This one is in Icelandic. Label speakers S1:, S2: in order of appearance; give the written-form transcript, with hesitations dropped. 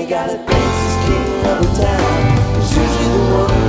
S1: guy that thinks he's king of the town is usually the one